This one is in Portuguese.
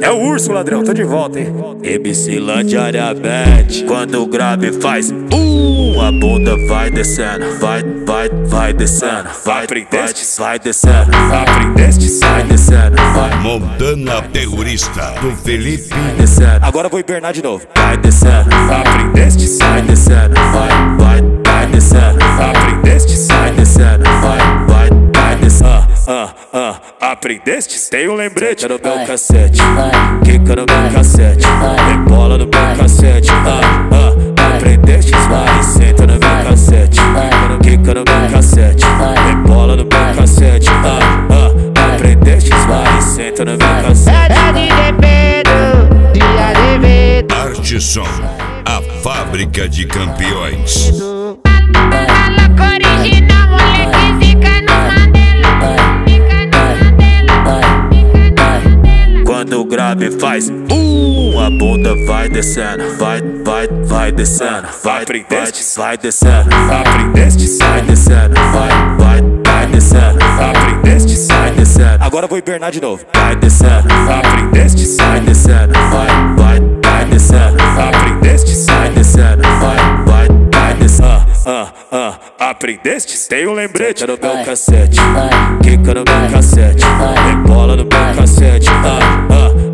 É o urso, ladrão, tô de volta, hein? MC diariamente, quando o grave faz a bunda vai descendo, vai descendo, vai descendo, aprendeste, vai descendo, vai. Montana Terrorista, do Felipe. Descendo. Agora vou hibernar de novo. Vai descendo, aprendeste, vai descendo, vai descendo, aprendeste, vai descendo, vai descendo. Aprendeste? Tem um lembrete no meu cassete, quica no meu cassete, rebola no meu cassete. Aprendeste? Vai, senta no meu cassete, quica no meu cassete, rebola no meu cassete. Aprendeste? Vai, senta no meu cassete. Arte Som, a fábrica de campeões. Original, moleque, fica no Mandela. Quando o grave faz a bunda vai descendo, vai descendo, aprendeste, vai descendo, aprendeste, vai descendo, vai descendo, aprendeste, vai descendo. Agora vou hibernar de novo. Vai descendo, aprendeste, vai descendo, vai descendo, aprendeste, vai descendo, vai descendo. Aprendeste? Tem um lembrete no meu cassete, quica no meu cassete, rebola no meu cassete.